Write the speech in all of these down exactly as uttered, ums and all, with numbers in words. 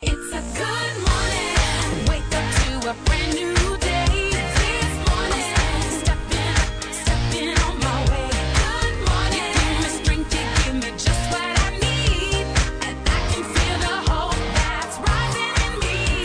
It's a good morning. Wake up to a brand new day. This morning, stepping, stepping on my way. Good morning. You give me strength, you give me just what I need, and I can feel the hope that's rising in me.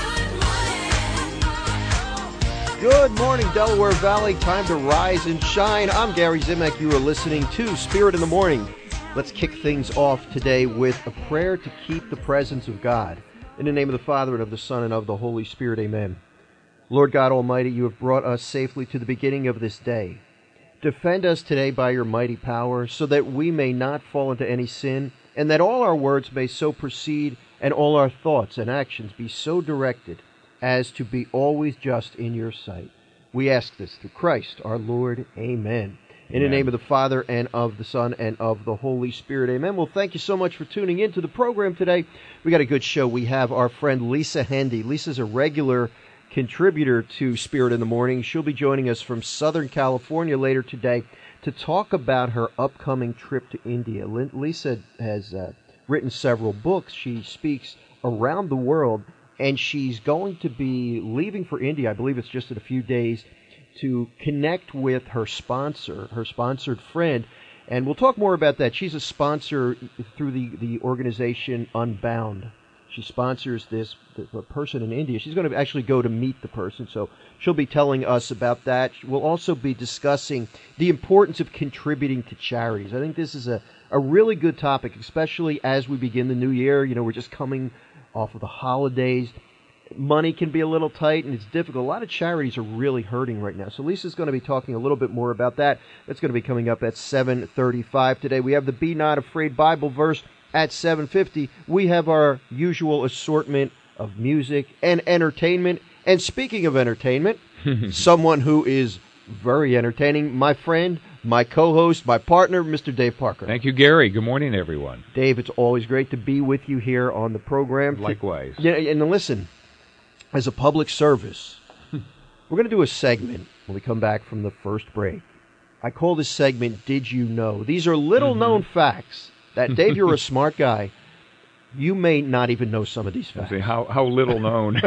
Good morning. Good morning, Delaware Valley. Time to rise and shine. I'm Gary Zimek. You are listening to Spirit in the Morning. Let's kick things off today with a prayer to keep the presence of God. In the name of the Father, and of the Son, and of the Holy Spirit, amen. Lord God Almighty, you have brought us safely to the beginning of this day. Defend us today by your mighty power, so that we may not fall into any sin, and that all our words may so proceed, and all our thoughts and actions be so directed as to be always just in your sight. We ask this through Christ our Lord, amen. In the name of the Father, and of the Son, and of the Holy Spirit. Amen. Well, thank you so much for tuning in to the program today. We got a good show. We have our friend Lisa Hendy. Lisa's a regular contributor to Spirit in the Morning. She'll be joining us from Southern California later today to talk about her upcoming trip to India. Lisa has uh, written several books. She speaks around the world, and she's going to be leaving for India. I believe it's just in a few days, to connect with her sponsor, her sponsored friend, and we'll talk more about that. She's a sponsor through the, the organization Unbound. She sponsors this the person in India. She's going to actually go to meet the person, so she'll be telling us about that. We'll also be discussing the importance of contributing to charities. I think this is a, a really good topic, especially as we begin the new year. You know, we're just coming off of the holidays. Money can be a little tight, and it's difficult. A lot of charities are really hurting right now. So Lisa's going to be talking a little bit more about that. That's going to be coming up at seven thirty-five today. We have the Be Not Afraid Bible verse at seven fifty. We have our usual assortment of music and entertainment. And speaking of entertainment, someone who is very entertaining, my friend, my co-host, my partner, Mister Dave Parker. Thank you, Gary. Good morning, everyone. Dave, it's always great to be with you here on the program. Likewise. Yeah, and listen, as a public service, we're going to do a segment when we come back from the first break. I call this segment, Did You Know? These are little-known mm-hmm. facts that, Dave, you're a smart guy. You may not even know some of these facts. How how little known.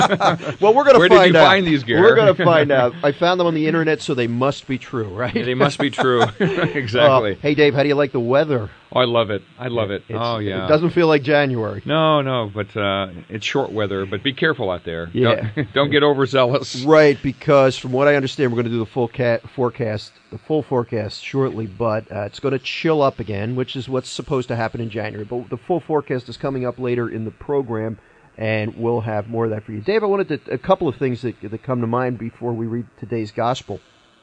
Well, we're going to find out. Where did you out. find these, Gary? We're going to find out. I found them on the internet, so they must be true, right? Yeah, they must be true. Exactly. Uh, hey, Dave, how do you like the weather? Oh, I love it. I love it. It's, oh, yeah. It doesn't feel like January. No, no, but uh, it's short weather. But be careful out there. Yeah. Don't, don't get overzealous. Right, because from what I understand, we're going to do the full cat forecast, the full forecast shortly, but uh, it's going to chill up again, which is what's supposed to happen in January. But the full forecast is coming up later in the program, and we'll have more of that for you. Dave, I wanted to, a couple of things that, that come to mind before we read today's gospel.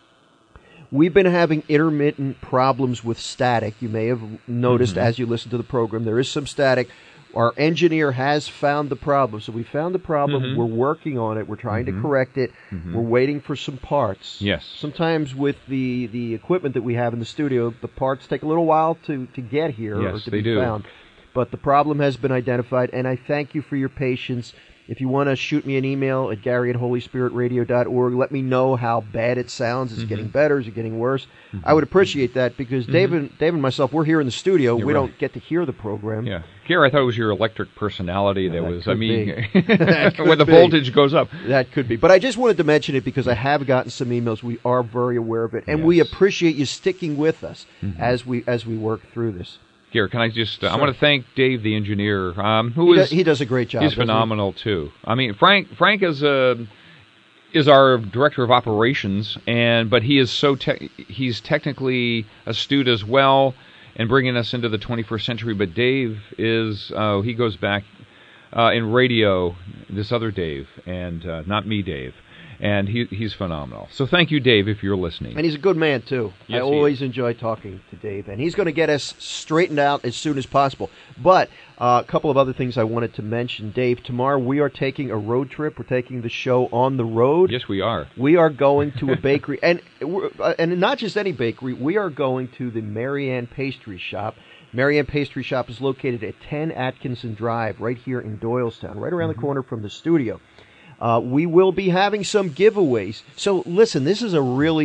We've been having intermittent problems with static. You may have noticed mm-hmm. as you listen to the program, there is some static. Our engineer has found the problem. So we found the problem. Mm-hmm. We're working on it. We're trying mm-hmm. to correct it. Mm-hmm. We're waiting for some parts. Yes. Sometimes with the, the equipment that we have in the studio, the parts take a little while to, to get here yes, or to they be do. found. But the problem has been identified, and I thank you for your patience. If you want to shoot me an email at gary at holy spirit radio dot org, let me know how bad it sounds. Is it mm-hmm. getting better? Is it getting worse? Mm-hmm. I would appreciate that because mm-hmm. Dave, and, Dave and myself, we're here in the studio. You're we right. don't get to hear the program. Yeah. Gary, I thought it was your electric personality that, that was, I mean, when the be. voltage goes up. That could be. But I just wanted to mention it because I have gotten some emails. We are very aware of it, and yes. we appreciate you sticking with us mm-hmm. as we as we work through this. Here, can I just, uh, I want to thank Dave, the engineer, um, who he is, does, he does a great job. He's phenomenal, he? too. I mean, Frank Frank is a, is our director of operations, and but he is so, te- he's technically astute as well, and bringing us into the twenty-first century, but Dave is, uh, he goes back uh, in radio, this other Dave, and uh, not me, Dave. And he he's phenomenal. So thank you, Dave, if you're listening. And he's a good man, too. Yes, I always enjoy talking to Dave. And he's going to get us straightened out as soon as possible. But uh, a couple of other things I wanted to mention. Dave, tomorrow we are taking a road trip. We're taking the show on the road. Yes, we are. We are going to a bakery. and uh, and not just any bakery. We are going to the Marianne Pastry Shop. Marianne Pastry Shop is located at ten Atkinson Drive, right here in Doylestown, right around mm-hmm. the corner from the studio. Uh, we will be having some giveaways. So listen, this is a really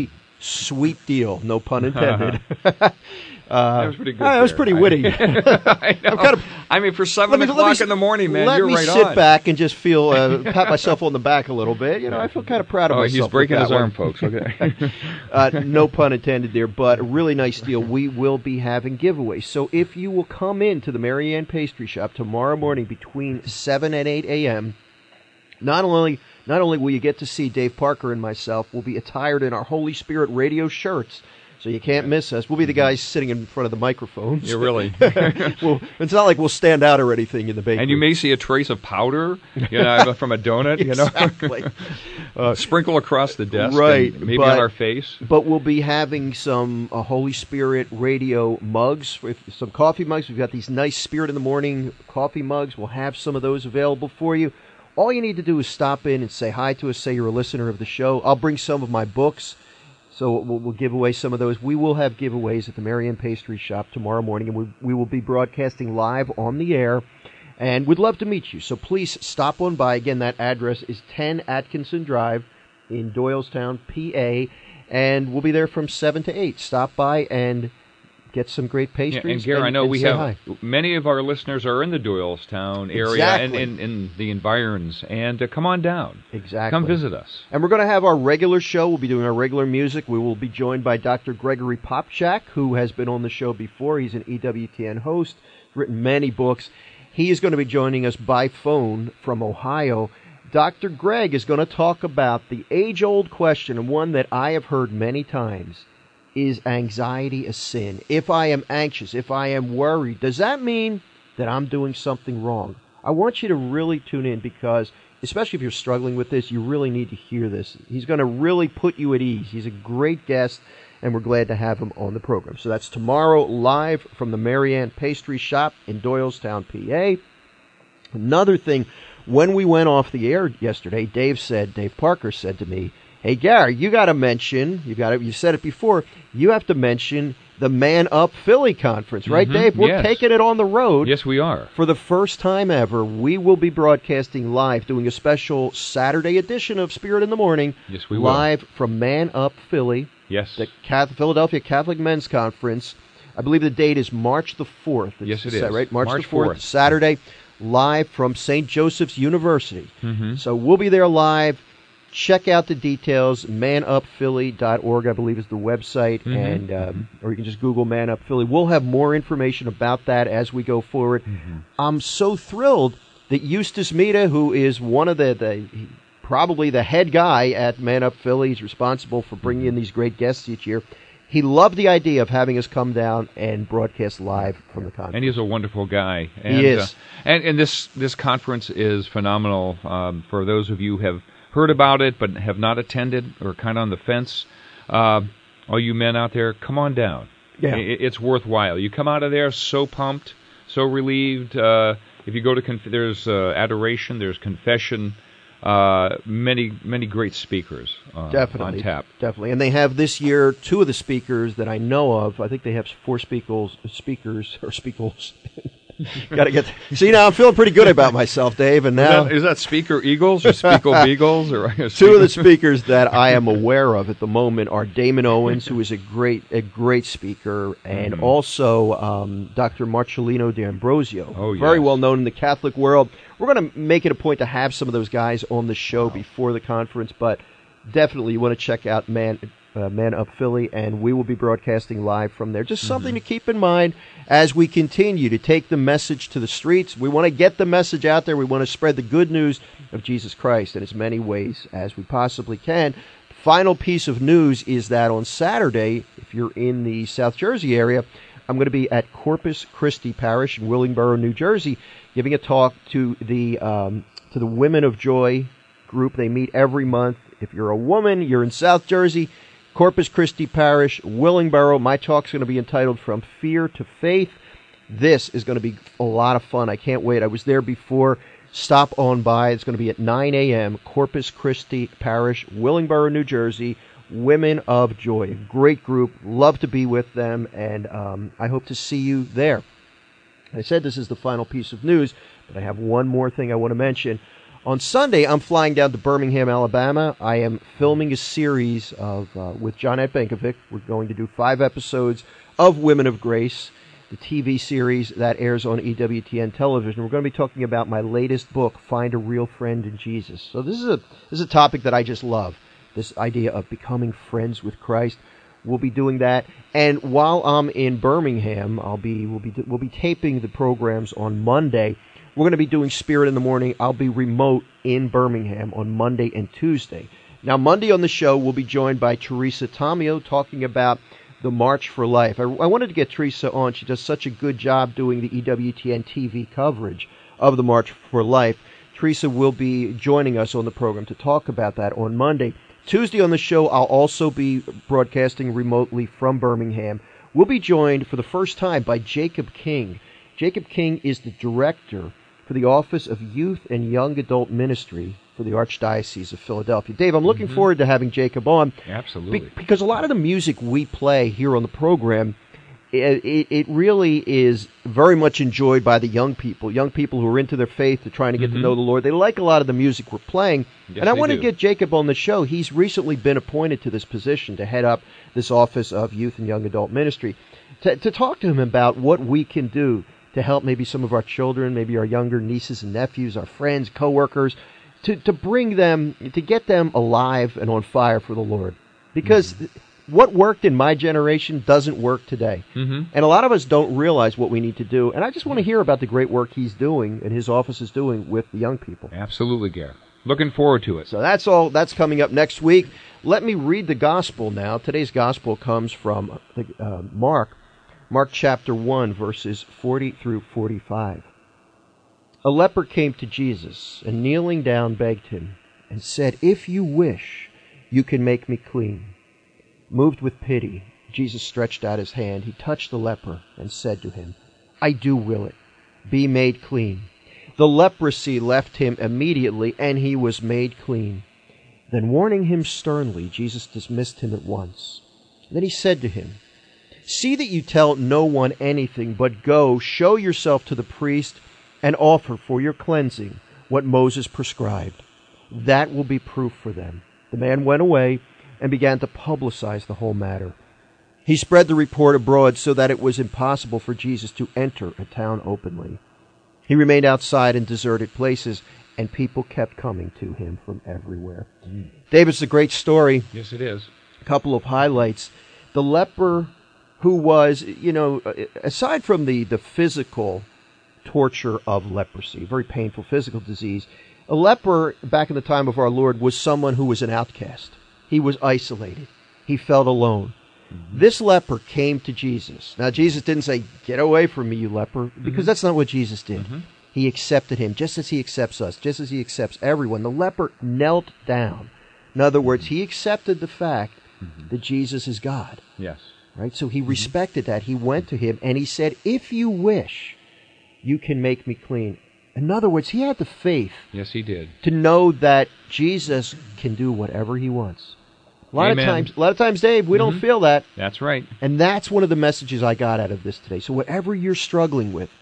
Sweet deal, no pun intended. uh, that was pretty good. That was there. pretty witty. I, I, know. I'm kind of, I mean, for seven let me, o'clock let me, in the morning, man, let you're me right sit on. back and just feel uh, pat myself on the back a little bit. You know, I feel kind of proud of Oh, myself. he's breaking with his that arm, one. folks. Okay. uh, no pun intended there, but a really nice deal. We will be having giveaways. So if you will come in to the Marianne Pastry Shop tomorrow morning between seven and eight a.m., not only not only will you get to see Dave Parker and myself, we'll be attired in our Holy Spirit radio shirts, so you can't miss us. We'll be the guys sitting in front of the microphones. Yeah, really. well, it's not like we'll stand out or anything in the bakery. And you may see a trace of powder, you know, from a donut, you know, exactly. uh, sprinkle across the desk, right? and maybe but, on our face. But we'll be having some uh, Holy Spirit radio mugs, with some coffee mugs. We've got these nice Spirit in the Morning coffee mugs. We'll have some of those available for you. All you need to do is stop in and say hi to us, say you're a listener of the show. I'll bring some of my books, so we'll, we'll give away some of those. We will have giveaways at the Marianne Pastry Shop tomorrow morning, and we, we will be broadcasting live on the air, and we'd love to meet you. So please stop on by. Again, that address is ten Atkinson Drive in Doylestown, P A, and we'll be there from seven to eight. Stop by and get some great pastries. Yeah, and Gary, and, I know and we say have hi. many of our listeners are in the Doylestown area Exactly. and in the environs, and uh, come on down. Exactly. Come visit us. And we're going to have our regular show. We'll be doing our regular music. We will be joined by Doctor Gregory Popchak, who has been on the show before. He's an E W T N host, written many books. He is going to be joining us by phone from Ohio. Doctor Greg is going to talk about the age-old question, and one that I have heard many times. Is anxiety a sin? If I am anxious, if I am worried, does that mean that I'm doing something wrong? I want you to really tune in, because, especially if you're struggling with this, you really need to hear this. He's going to really put you at ease. He's a great guest, and we're glad to have him on the program. So that's tomorrow, live from the Marianne Pastry Shop in Doylestown, P A. Another thing, when we went off the air yesterday, Dave said, Dave Parker said to me, "Hey, Gary, you got to mention, you got to, you said it before, you have to mention the Man Up Philly Conference, right, Mhm, Dave? We're yes. taking it on the road. Yes, we are. For the first time ever, we will be broadcasting live, doing a special Saturday edition of Spirit in the Morning. Yes, we will. Live from Man Up Philly, Yes. the Catholic, Philadelphia Catholic Men's Conference. I believe the date is March the fourth. Yes, it Is that is. right? March, March the fourth, fourth. Saturday, live from Saint Joseph's University. Mhm. So we'll be there live. Check out the details. man up philly dot org, I believe, is the website, Mhm. and um, or you can just Google Man Up Philly. We'll have more information about that as we go forward. Mm-hmm. I'm so thrilled that Eustace Mita, who is one of the, the probably the head guy at Man Up Philly, he's responsible for bringing in these great guests each year. He loved the idea of having us come down and broadcast live from the conference. And he's a wonderful guy. And, He is. Uh, and and this this conference is phenomenal. Um, for those of you who have heard about it but have not attended or kind of on the fence, uh, all you men out there, come on down. Yeah. It, it's worthwhile. You come out of there so pumped, so relieved. Uh, if you go to conf- there's uh, adoration, there's confession. Uh, many many great speakers uh, Definitely, on tap. definitely, and they have this year two of the speakers that I know of. I think they have four speakers, speakers or speakers. Got to get. See, now I'm feeling pretty good about myself, Dave. And now Is that, is that Speaker Eagles or Speakle Beagles or two of the speakers that I am aware of at the moment are Damon Owens, who is a great a great speaker, and Mhm. also um, Doctor Marcellino D'Ambrosio, Oh, very yes. well known in the Catholic world. We're going to make it a point to have some of those guys on the show before the conference, but definitely you want to check out Man uh, Man Up Philly, and we will be broadcasting live from there. Just something to keep in mind as we continue to take the message to the streets. We want to get the message out there. We want to spread the good news of Jesus Christ in as many ways as we possibly can. The final piece of news is that on Saturday, if you're in the South Jersey area, I'm going to be at Corpus Christi Parish in Willingboro, New Jersey, giving a talk to the um, to the Women of Joy group. They meet every month. If you're a woman, you're in South Jersey, Corpus Christi Parish, Willingboro. My talk's going to be entitled From Fear to Faith. This is going to be a lot of fun. I can't wait. I was there before. Stop on by. It's going to be at nine a.m., Corpus Christi Parish, Willingboro, New Jersey. Women of Joy. A great group. Love to be with them, and um, I hope to see you there. I said this is the final piece of news, but I have one more thing I want to mention. On Sunday, I'm flying down to Birmingham, Alabama. I am filming a series of uh, with Johnnette Benkovic. We're going to do five episodes of Women of Grace, the T V series that airs on E W T N television. We're going to be talking about my latest book, Find a Real Friend in Jesus. So this is a this is a topic that I just love, this idea of becoming friends with Christ. We'll be doing that, and while I'm in Birmingham, I'll be we'll be we'll be taping the programs on Monday. We're going to be doing Spirit in the Morning. I'll be remote in Birmingham on Monday and Tuesday. Now, Monday on the show, we'll be joined by Teresa Tomeo talking about the March for Life. I, I wanted to get Teresa on. She does such a good job doing the E W T N T V coverage of the March for Life. Teresa will be joining us on the program to talk about that on Monday. Tuesday on the show, I'll also be broadcasting remotely from Birmingham. We'll be joined for the first time by Jacob King. Jacob King is the director for the Office of Youth and Young Adult Ministry for the Archdiocese of Philadelphia. Dave, I'm looking mm-hmm. forward to having Jacob on. Absolutely. Be- because a lot of the music we play here on the program, it, it, it really is very much enjoyed by the young people, young people who are into their faith, they're trying to get mm-hmm. to know the Lord. They like a lot of the music we're playing. Yes, and I want do. to get Jacob on the show. He's recently been appointed to this position to head up this Office of Youth and Young Adult Ministry, to, to talk to him about what we can do to help maybe some of our children, maybe our younger nieces and nephews, our friends, coworkers, to, to bring them, to get them alive and on fire for the Lord. Because mm-hmm. what worked in my generation doesn't work today. Mm-hmm. And a lot of us don't realize what we need to do. And I just want to hear about the great work he's doing and his office is doing with the young people. Absolutely, Gary. Looking forward to it. So that's all. That's coming up next week. Let me read the gospel now. Today's gospel comes from uh, Mark. Mark chapter one, verses forty through forty-five. A leper came to Jesus, and kneeling down begged him, and said, "If you wish, you can make me clean." Moved with pity, Jesus stretched out his hand. He touched the leper and said to him, "I do will it. Be made clean." The leprosy left him immediately, and he was made clean. Then, warning him sternly, Jesus dismissed him at once. Then he said to him, "See that you tell no one anything, but go, show yourself to the priest, and offer for your cleansing what Moses prescribed. That will be proof for them." The man went away and began to publicize the whole matter. He spread the report abroad so that it was impossible for Jesus to enter a town openly. He remained outside in deserted places, and people kept coming to him from everywhere. Mm. Dave, it's a great story. Yes, it is. A couple of highlights. The leper who was, you know, aside from the, the physical torture of leprosy, very painful physical disease, a leper back in the time of our Lord was someone who was an outcast. He was isolated. He felt alone. Mm-hmm. This leper came to Jesus. Now, Jesus didn't say, "Get away from me, you leper," because mm-hmm. that's not what Jesus did. Mm-hmm. He accepted him just as he accepts us, just as he accepts everyone. The leper knelt down. In other words, he accepted the fact mm-hmm. that Jesus is God. Yes. Right? So he respected that. He went to him and he said, "If you wish, you can make me clean." In other words, he had the faith. Yes, he did. To know that Jesus can do whatever he wants. A lot Amen. of times, a lot of times, Dave, we mm-hmm. don't feel that. That's right. And that's one of the messages I got out of this today. So whatever you're struggling with,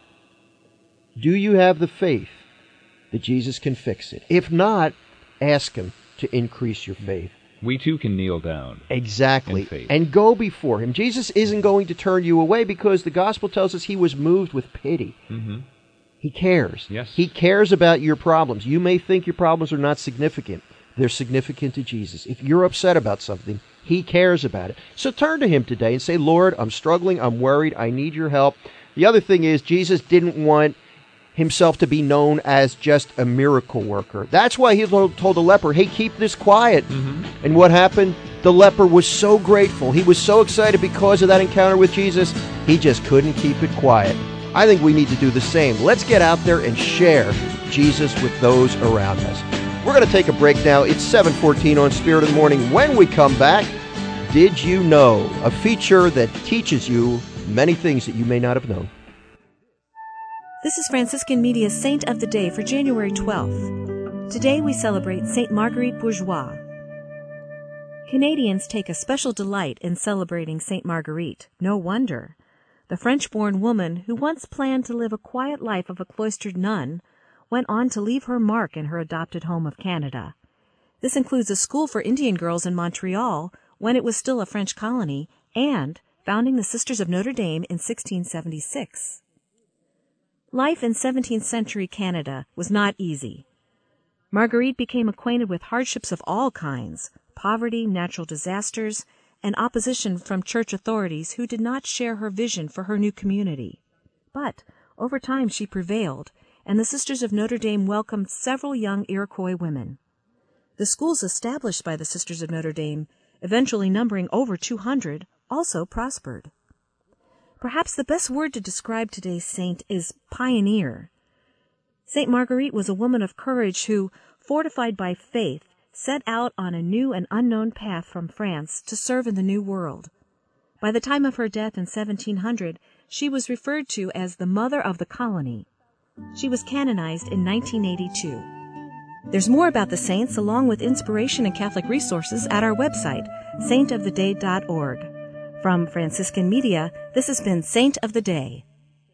do you have the faith that Jesus can fix it? If not, ask him to increase your faith. We too can kneel down. Exactly. In faith. And go before him. Jesus isn't going to turn you away because the gospel tells us he was moved with pity. Mm-hmm. He cares. Yes. He cares about your problems. You may think your problems are not significant. They're significant to Jesus. If you're upset about something, he cares about it. So turn to him today and say, "Lord, I'm struggling. I'm worried. I need your help." The other thing is, Jesus didn't want himself to be known as just a miracle worker. That's why he told the leper, "Hey, keep this quiet." Mm-hmm. And what happened? The leper was so grateful. He was so excited because of that encounter with Jesus, he just couldn't keep it quiet. I think we need to do the same. Let's get out there and share Jesus with those around us. We're going to take a break now. It's seven fourteen on Spirit of the Morning. When we come back, Did You Know? A feature that teaches you many things that you may not have known. This is Franciscan Media's Saint of the Day for January twelfth. Today we celebrate Saint Marguerite Bourgeois. Canadians take a special delight in celebrating Saint Marguerite. No wonder. The French-born woman who once planned to live a quiet life of a cloistered nun went on to leave her mark in her adopted home of Canada. This includes a school for Indian girls in Montreal when it was still a French colony, and founding the Sisters of Notre Dame in sixteen seventy-six. Life in seventeenth century Canada was not easy. Marguerite became acquainted with hardships of all kinds, poverty, natural disasters, and opposition from church authorities who did not share her vision for her new community. But over time she prevailed, and the Sisters of Notre Dame welcomed several young Iroquois women. The schools established by the Sisters of Notre Dame, eventually numbering over two hundred, also prospered. Perhaps the best word to describe today's saint is pioneer. Saint Marguerite was a woman of courage who, fortified by faith, set out on a new and unknown path from France to serve in the New World. By the time of her death in seventeen hundred, she was referred to as the Mother of the Colony. She was canonized in nineteen eighty-two. There's more about the saints along with inspiration and Catholic resources at our website, saint of the day dot org. From Franciscan Media, this has been Saint of the Day.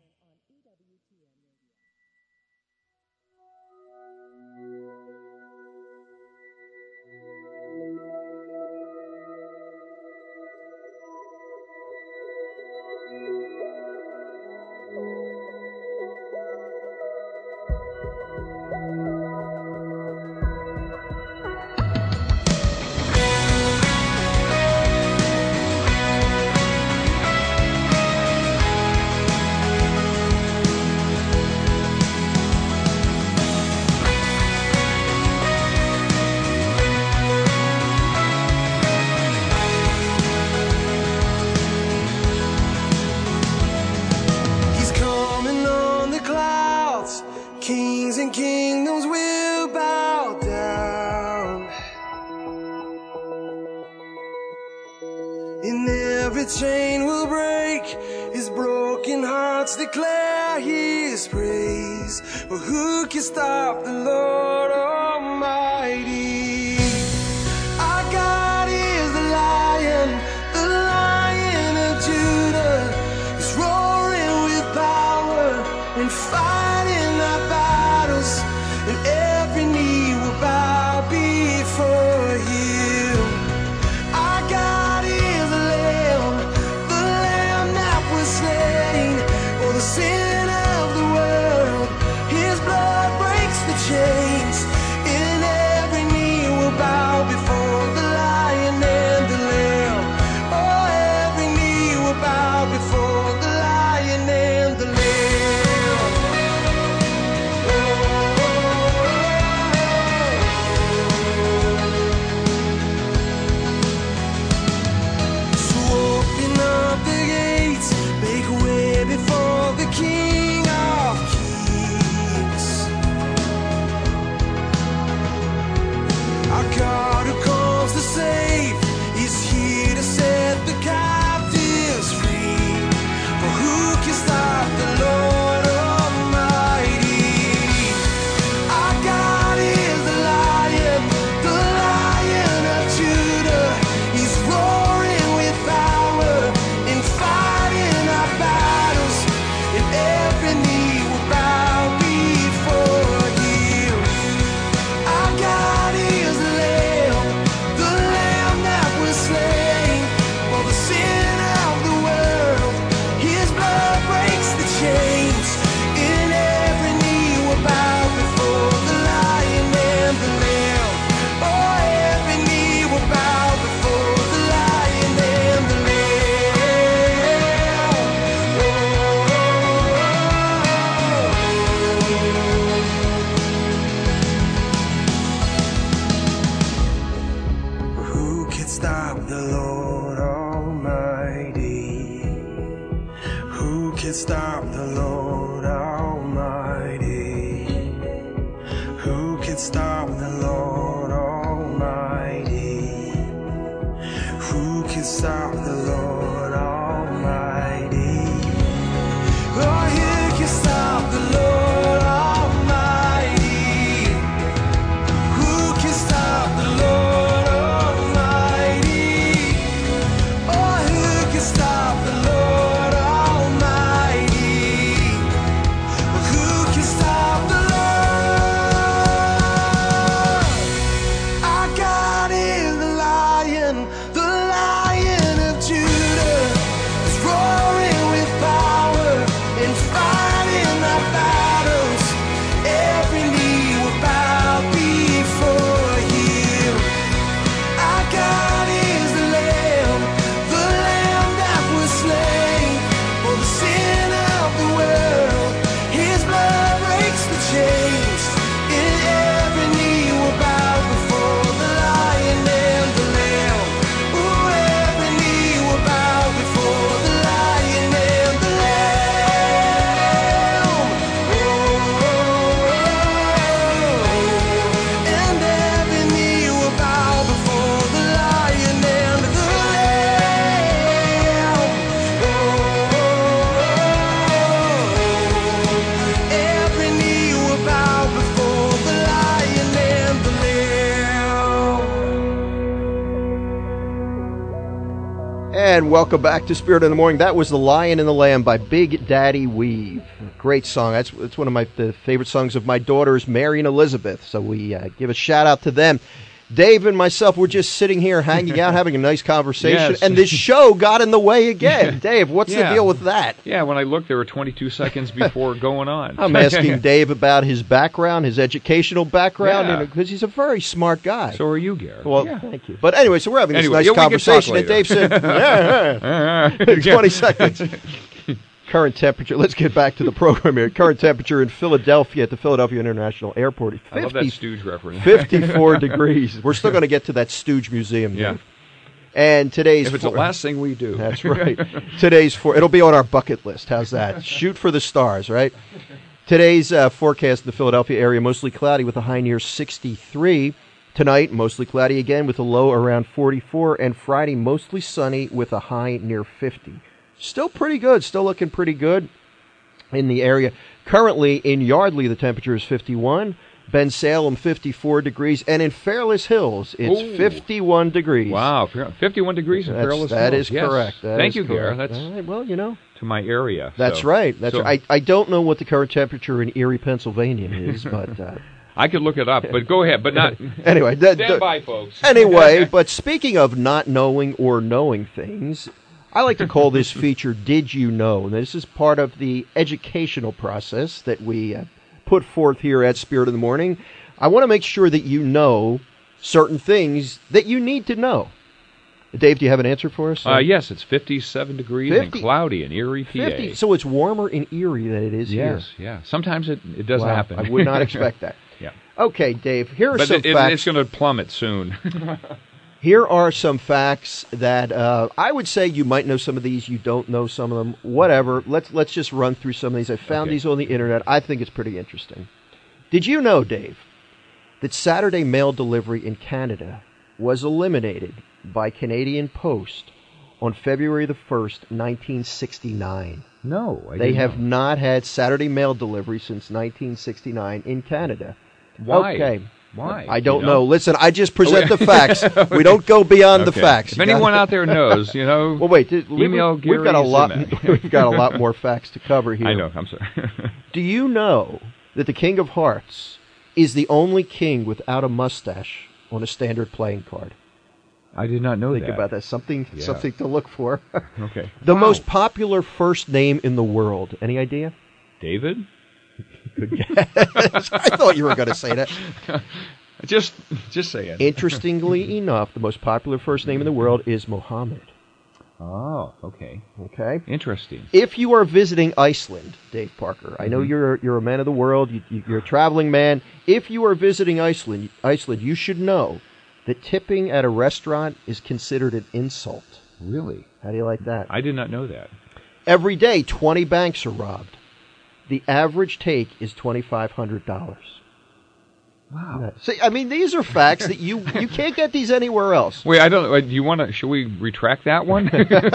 Chain will break, his broken hearts declare his praise. But who can stop the Lord Almighty? Our God is the Lion, the Lion of Judah, who's roaring with power and fighting our battles, and every knee will bow before him. Our God is the sin of the world, his blood breaks the chains, and every knee will bow before the Lion and the Lamb. Oh, every knee will bow before the Lion and the Lamb. Oh, so open up the gates, make way before the King of Kings. Our God who comes to save is here to set the captives free. For who can stop the Lord Almighty? Our God is the Lion, the Lion of Judah. He's roaring with power and fighting our battles, and every knee will bow before him. Our God is the Lamb, the Lamb that was slain for the sin of the world. His blood breaks the chains, and every knee will bow before the Lion and the Lamb. Oh, every knee will bow before the Lion and the Lamb. Who can stop the Lord Almighty? Who can stop the Lord Almighty? Who can stop the Lord Almighty? Who can stop the Lord Almighty? Oh, who can stop the Lord Almighty? Who can stop the Lord Almighty? Oh, who can stop the Lord Almighty? Who can stop the Lord? And welcome back to Spirit in the Morning. That was The Lion and the Lamb by Big Daddy Weave. Great song. That's, that's one of my the favorite songs of my daughters, Mary and Elizabeth. So we uh, give a shout out to them. Dave and myself were just sitting here hanging out, having a nice conversation, Yes. and this show got in the way again. Dave, what's Yeah. the deal with that? Yeah, when I looked, there were twenty-two seconds before going on. I'm asking Dave about his background, his educational background, Yeah. because he's a very smart guy. So are you, Garrett. well, Yeah. thank you. But anyway, so we're having this Anyway, nice yeah, we can conversation, talk and Dave said, yeah, yeah. twenty seconds. Current temperature. Let's get back to the program here. Current temperature in Philadelphia at the Philadelphia International Airport. fifty, I love that Stooge reference. fifty-four degrees. We're still going to get to that Stooge Museum. Yeah. Dave. And today's If it's for- the last thing we do. That's right. Today's for it'll be on our bucket list. How's that? Shoot for the stars, right? Today's uh, forecast in the Philadelphia area, mostly cloudy with a high near sixty-three. Tonight, mostly cloudy again with a low around forty-four. And Friday, mostly sunny with a high near fifty. Still pretty good. Still looking pretty good in the area. Currently, in Yardley, the temperature is fifty-one. Ben Salem, fifty-four degrees. And in Fairless Hills, it's Ooh. fifty-one degrees. Wow, fifty-one degrees in That's, Fairless that Hills. is Yes. correct. That Thank is you, Garrett. correct. That's All right, well, you know. to my area. That's so- right. That's so right. I, I don't know what the current temperature in Erie, Pennsylvania is, but uh, I could look it up, but go ahead. But not. anyway. that- Stand that- by, folks. Anyway, but speaking of not knowing or knowing things, I like to call this feature Did You Know? And this is part of the educational process that we uh, put forth here at Spirit in the Morning. I want to make sure that you know certain things that you need to know. Dave, do you have an answer for us? Uh, yes, it's fifty-seven degrees fifty and cloudy in Erie, P A. fifty. So it's warmer in Erie than it is Yes, yeah. Sometimes it, it does here. Wow, happen. I would not expect that. Yeah. Okay, Dave, here are But some it, it, facts. it's going to plummet soon. Here are some facts that uh, I would say you might know some of these, you don't know some of them, whatever. Let's let's just run through some of these. I found Okay. these on the internet. I think it's pretty interesting. Did you know, Dave, that Saturday mail delivery in Canada was eliminated by Canadian Post on February the first, nineteen sixty-nine? No, I They didn't have know. not had Saturday mail delivery since nineteen sixty-nine in Canada. Why? Okay. Why? I don't You know. Listen, I just present Okay. the facts. We don't go beyond the Okay. facts. If You anyone gotta- out there knows, you know. Well, wait. th- we- Email we've got a Gary lot. Zimak. We've got a lot more facts to cover here. I know. I'm sorry. Do you know that the King of Hearts is the only king without a mustache on a standard playing card? I did not know Think that. about that. Something, Yeah. something to look for. Okay. The Wow. most popular first name in the world. Any idea? David? I thought you were going to say that. Just, just say it. Interestingly enough, the most popular first name in the world is Mohammed. Oh, okay. Okay. Interesting. If you are visiting Iceland, Dave Parker, I know you're you're a man of the world. You, you, you're a traveling man. If you are visiting Iceland, Iceland, you should know that tipping at a restaurant is considered an insult. Really? How do you like that? I did not know that. Every day, twenty banks are robbed. The average take is twenty-five hundred dollars. Wow. See, I mean, these are facts that you you can't get these anywhere else. Wait, I don't. uh, Do you want to? Should we retract that one?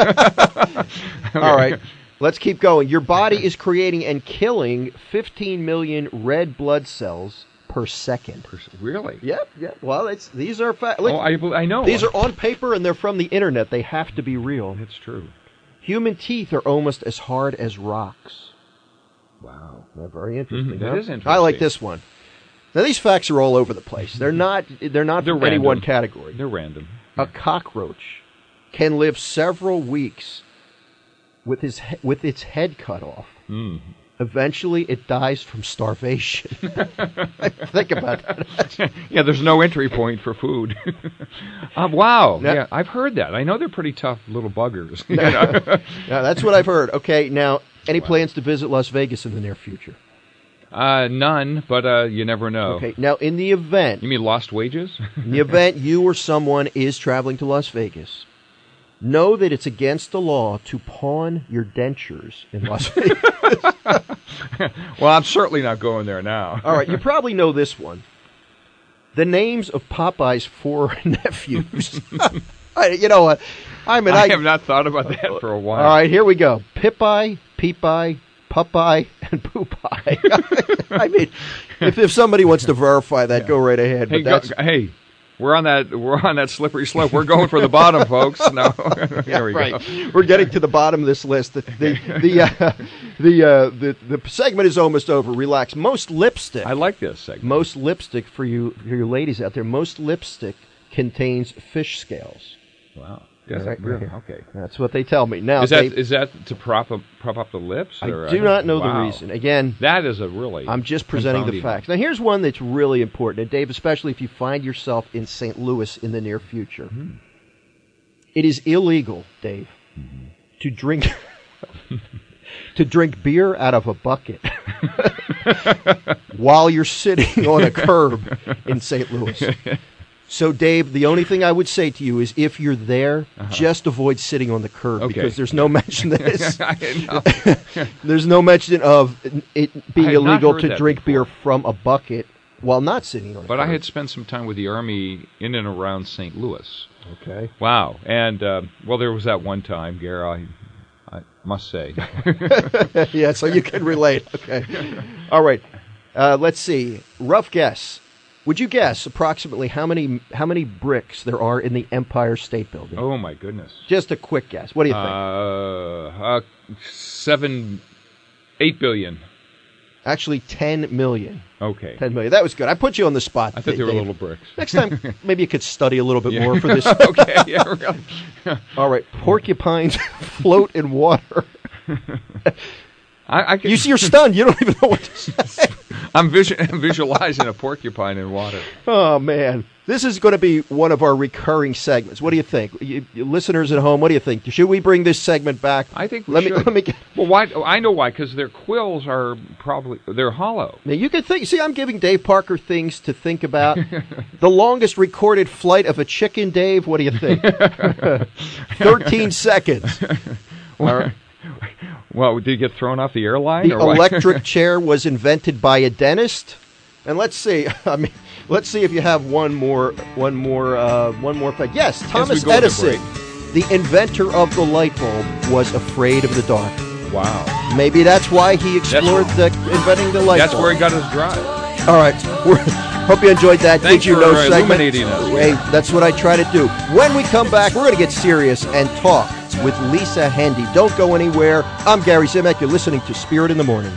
All right, let's keep going. Your body is creating and killing fifteen million red blood cells per second. Really? Yep, yep. Well, it's these are facts. Oh, I, I know. These are on paper and they're from the internet. They have to be real. It's true. Human teeth are almost as hard as rocks. Wow. They're very interesting. Mhm, that huh? is interesting. I like this one. Now these facts are all over the place. They're not. They're not They're from any random. one category. They're random. A cockroach can live several weeks with his he- with its head cut off. Mm. Eventually, it dies from starvation. Think about that. Yeah, there's no entry point for food. uh, wow. Now- yeah, I've heard that. I know they're pretty tough little buggers. You know? Now, that's what I've heard. Okay, now, any plans to visit Las Vegas in the near future? uh, none, but uh, you never know. Okay, now, in the event, You mean lost wages? in the event you or someone is traveling to Las Vegas, know that it's against the law to pawn your dentures in Las Vegas. Well, I'm certainly not going there now. All right, you probably know this one. The names of Popeye's four nephews. I, you know what? I mean, I I, have not thought about that for a while. All right, here we go. Pip-Eye, Peep-Eye, Pup-Eye, and Poop-Eye. I mean, if, if somebody wants to verify that, go right ahead. Hey, But go, that's, hey, We're on that. We're on that slippery slope. We're going for the bottom, folks. No, here Yeah, we right. go. We're getting to the bottom of this list. The the the uh, the, uh, the the segment is almost over. Relax. Most lipstick. I like this segment. Most lipstick for you for you ladies out there. Most lipstick contains fish scales. Wow. Yeah, Does right- it right really? here. Okay. That's what they tell me. Now Is that they, is that to prop up prop up the lips? I or- do not know the Wow. reason. Again, That is a really. I'm just presenting the confounding facts. Now, here's one that's really important, and Dave, especially if you find yourself in Saint Louis in the near future. Hmm. It is illegal, Dave, Mm-hmm. to drink to drink beer out of a bucket while you're sitting on a curb in Saint Louis. So, Dave, the only thing I would say to you is if you're there, just avoid sitting on the curb Okay. because there's no mention of this. I know. There's no mention of it I being had not illegal heard to that drink before. beer from a bucket while not sitting on a But curb. I had spent some time with the Army in and around Saint Louis. Okay. Wow. And, uh, well, there was that one time, Gary, I, I must say. Yeah, so you can relate. Okay. All right. Uh, let's see. Rough guess. Would you guess approximately how many how many bricks there are in the Empire State Building? Oh, my goodness. Just a quick guess. What do you think? Uh, uh, seven, eight billion. Actually, ten million. Okay. ten million. That was good. I put you on the spot. I thought they were Dave. little bricks. Next time, maybe you could study a little bit Yeah. more for this. Okay, yeah, really. All right. Porcupines float in water. I, I can, You see, you're stunned. You don't even know what to say. I'm, visu- I'm visualizing a porcupine in water. Oh, man. This is going to be one of our recurring segments. What do you think? You, you listeners at home, what do you think? Should we bring this segment back? I think we let should. Me, let me get, Well, why? I know why. Because their quills are probably they're hollow. now, you can think. See, I'm giving Dave Parker things to think about. The longest recorded flight of a chicken, Dave. What do you think? Thirteen seconds. All right. Well, did you get thrown off the airline? The or what? electric chair was invented by a dentist. And let's see. I mean, let's see if you have one more, one more, uh, one more fact. Yes, Thomas go to Edison, the inventor of the light bulb, was afraid of the dark. Wow. Maybe that's why he explored the inventing the light That's bulb. where he got his drive. All right. We're, hope you enjoyed that. Thanks Did you for, know uh, segment? illuminating us. Hey, that's what I try to do. When we come back, we're going to get serious and talk with Lisa Hendy. Don't go anywhere. I'm Gary Zimek. You're listening to Spirit in the Morning.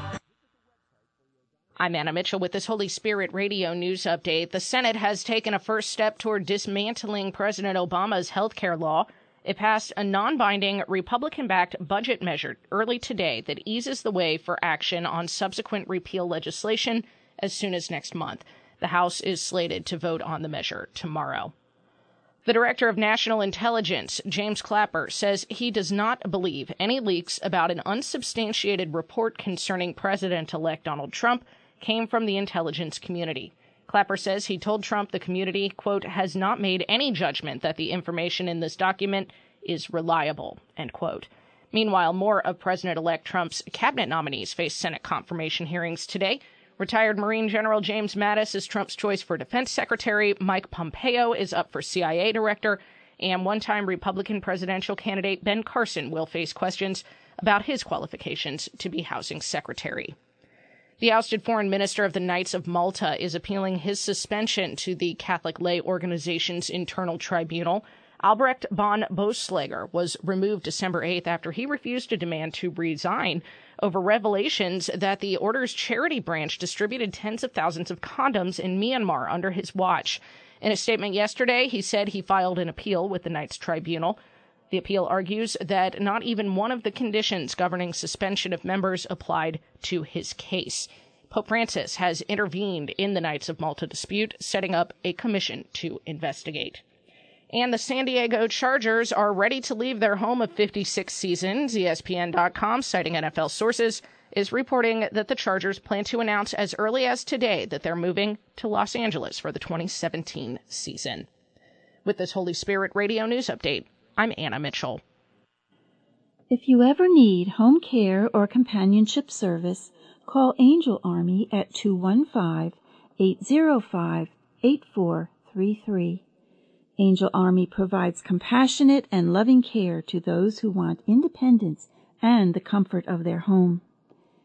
I'm Anna Mitchell with this Holy Spirit Radio News Update. The Senate has taken a first step toward dismantling President Obama's health care law. It passed a non-binding Republican-backed budget measure early today that eases the way for action on subsequent repeal legislation as soon as next month. The House is slated to vote on the measure tomorrow. The Director of National Intelligence, James Clapper, says he does not believe any leaks about an unsubstantiated report concerning President-elect Donald Trump came from the intelligence community. Clapper says he told Trump the community, quote, has not made any judgment that the information in this document is reliable, end quote. Meanwhile, more of President-elect Trump's cabinet nominees face Senate confirmation hearings today. Retired Marine General James Mattis is Trump's choice for defense secretary. Mike Pompeo is up for C I A director. And one-time Republican presidential candidate Ben Carson will face questions about his qualifications to be housing secretary. The ousted foreign minister of the Knights of Malta is appealing his suspension to the Catholic lay organization's internal tribunal. Albrecht von Boeselager was removed December eighth after he refused to demand to resign over revelations that the order's charity branch distributed tens of thousands of condoms in Myanmar under his watch. In a statement yesterday, he said he filed an appeal with the Knights Tribunal. The appeal argues that not even one of the conditions governing suspension of members applied to his case. Pope Francis has intervened in the Knights of Malta dispute, setting up a commission to investigate. And the San Diego Chargers are ready to leave their home of fifty-six seasons. E S P N dot com, citing N F L sources, is reporting that the Chargers plan to announce as early as today that they're moving to Los Angeles for the twenty seventeen season. With this Holy Spirit Radio News Update, I'm Anna Mitchell. If you ever need home care or companionship service, call Angel Army at two one five, eight zero five, eight four three three. Angel Army provides compassionate and loving care to those who want independence and the comfort of their home.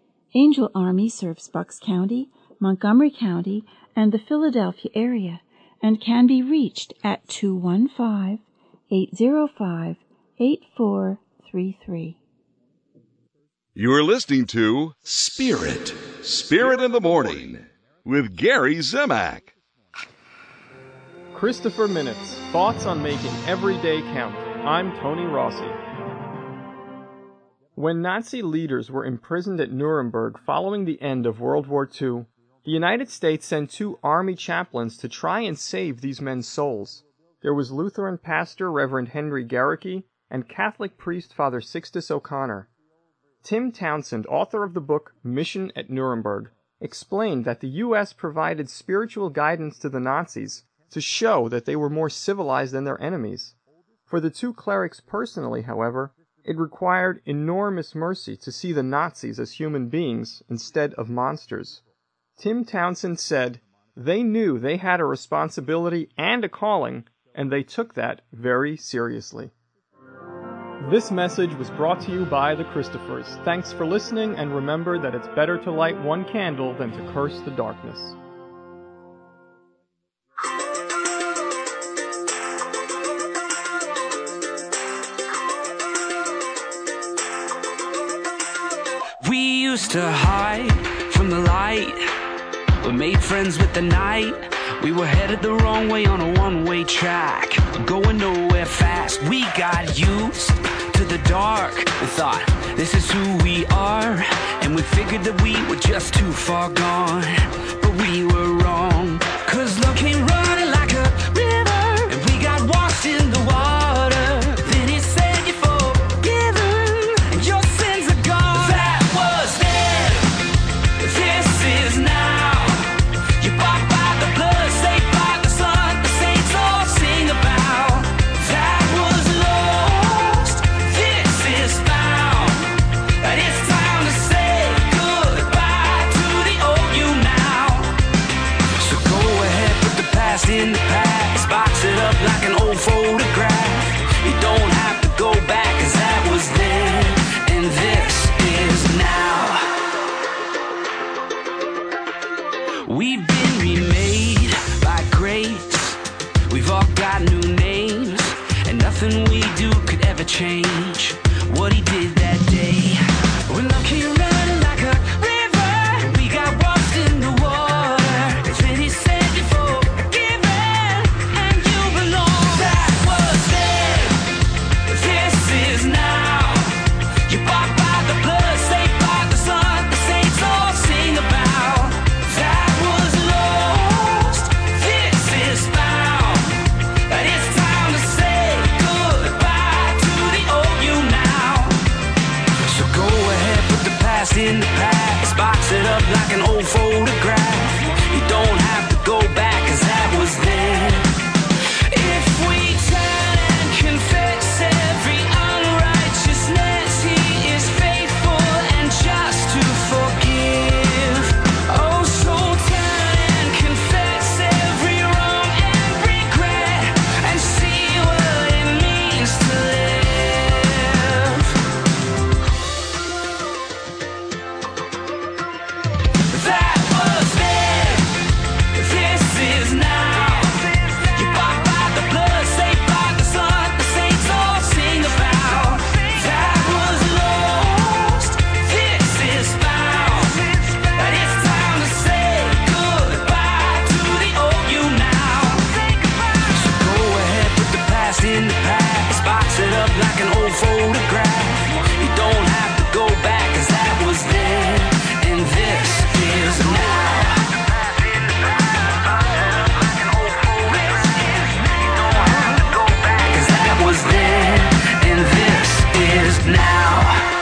Angel Army serves Bucks County, Montgomery County, and the Philadelphia area, and can be reached at two one five, eight zero five, eight four three three. You are listening to Spirit, Spirit in the Morning with Gary Zimak. Christopher Minutes, thoughts on making every day count. I'm Tony Rossi. When Nazi leaders were imprisoned at Nuremberg following the end of World War Two, the United States sent two army chaplains to try and save these men's souls. There was Lutheran pastor Reverend Henry Garricky and Catholic priest Father Sixtus O'Connor. Tim Townsend, author of the book Mission at Nuremberg, explained that the U S provided spiritual guidance to the Nazis to show that they were more civilized than their enemies. For the two clerics personally, however, it required enormous mercy to see the Nazis as human beings instead of monsters. Tim Townsend said, "They knew they had a responsibility and a calling, and they took that very seriously." This message was brought to you by the Christophers. Thanks for listening, and remember that it's better to light one candle than to curse the darkness. We used to hide from the light. We made friends with the night. We were headed the wrong way on a one-way track, going nowhere fast. We got used to the dark and thought, this is who we are. And we figured that we were just too far gone. But we were wrong, 'cause love came running like a river, and we got washed in the water. Then he said you're forgiven, and your sins are gone. That was then, this is now. You bought by the blood, saved by the sun, the saints all sing about. That was lost, this is found. And it's time to say goodbye to the old you now. So go ahead, put the past in the past, box it up like an old photograph. You don't have to go back, 'cause that was then, and this is now. We've been remade by grace. We've all got new names, and nothing we do could ever change what he did that day. When love came running like a river, and we got washed in the water. And then he said you're forgiven, and you belong. That was then, this is now. You bought by the blood, saved by the sun, the saints all sing about. That was lost, this is found. And it's time to say goodbye to the old you now. So go ahead, put the past in the past, box it up like an old photograph. You don't have to go back, 'cause that was then. If we turn and confess every unrighteousness, he is faithful and just to forgive. Oh, so turn and confess every wrong and regret, and see what it means to live. That was then, this is now. You bought by the blood, saved by the sun, the saints all sing about. That was lost, this is found. And it's time to say goodbye to the old you now. So go ahead, put the past in the past, box it up like an old photograph. You don't have to go back, 'cause that was then, and this is now. Cause that was then, and this is now.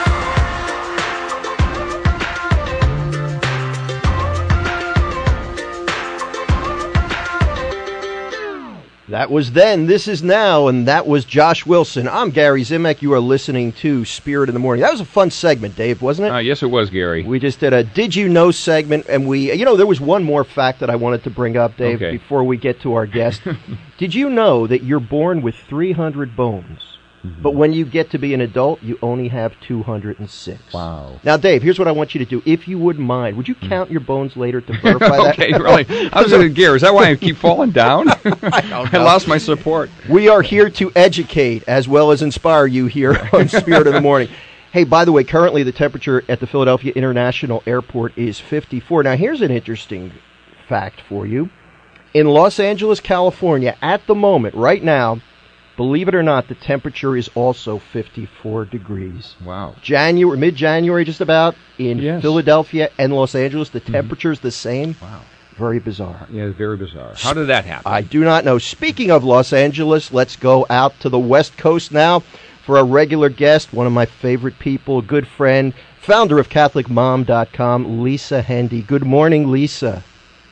That was then, this is now, and that was Josh Wilson. I'm Gary Zimek. You are listening to Spirit in the Morning. That was a fun segment, Dave, wasn't it? Uh, yes, it was, Gary. We just did a Did You Know segment, and we, you know, there was one more fact that I wanted to bring up, Dave, Okay. before we get to our guest. Did you know that you're born with three hundred bones? Mm-hmm. But when you get to be an adult, you only have two hundred six. Wow. Now, Dave, here's what I want you to do. If you wouldn't mind, would you count your bones later to verify that? Okay, really. I was in a gear. Is that why I keep falling down? I don't know. I lost my support. We are here to educate as well as inspire you here on Spirit of the Morning. Hey, by the way, currently the temperature at the Philadelphia International Airport is fifty-four. Now, here's an interesting fact for you. In Los Angeles, California, at the moment, right now, believe it or not, the temperature is also fifty-four degrees. Wow. January, mid-January just about, in Yes. Philadelphia and Los Angeles, the temperature's the same. Wow. Very bizarre. Yeah, very bizarre. How did that happen? I do not know. Speaking of Los Angeles, let's go out to the West Coast now for a regular guest, one of my favorite people, a good friend, founder of Catholic Mom dot com, Lisa Hendy. Good morning, Lisa.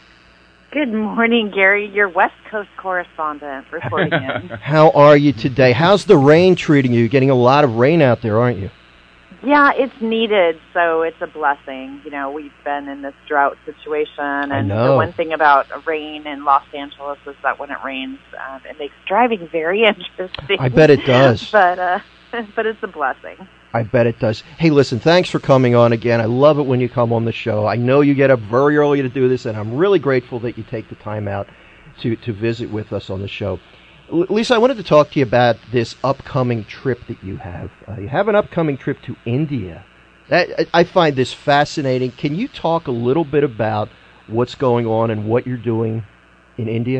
Good morning, Gary, your West Coast correspondent reporting in. How are you today? How's the rain treating you? You're getting a lot of rain out there, aren't you? Yeah, it's needed, so it's a blessing. You know, we've been in this drought situation, and know. the one thing about rain in Los Angeles is that when it rains, um, it makes driving very interesting. I bet it does. but uh, but it's a blessing. I bet it does. Hey, listen, thanks for coming on again. I love it when you come on the show. I know you get up very early to do this, and I'm really grateful that you take the time out to, to visit with us on the show. L- Lisa, I wanted to talk to you about this upcoming trip that you have. Uh, you have an upcoming trip to India. That, I, I find this fascinating. Can you talk a little bit about what's going on and what you're doing in India?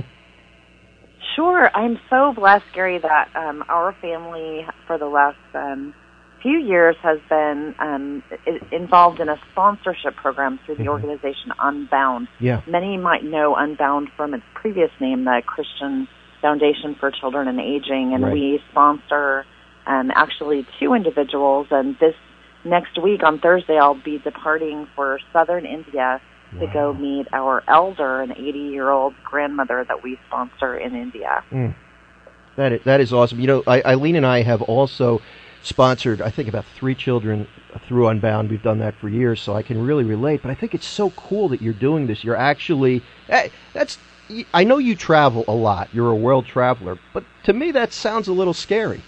Sure. I'm so blessed, Gary, that um, our family for the last um, few years has been um, I- involved in a sponsorship program through the Mhm. organization Unbound. Yeah. Many might know Unbound from its previous name, the Christian Foundation for Children and Aging, and Right. we sponsor um, actually two individuals. And this next week on Thursday, I'll be departing for southern India to go meet our elder, an eighty-year-old grandmother that we sponsor in India. Mm. That is, that is awesome. You know, I, Eileen and I have also sponsored, I think, about three children through Unbound. We've done that for years, so I can really relate. But I think it's so cool that you're doing this. You're actually, eh, that's, I know you travel a lot. You're a world traveler. But to me, that sounds a little scary.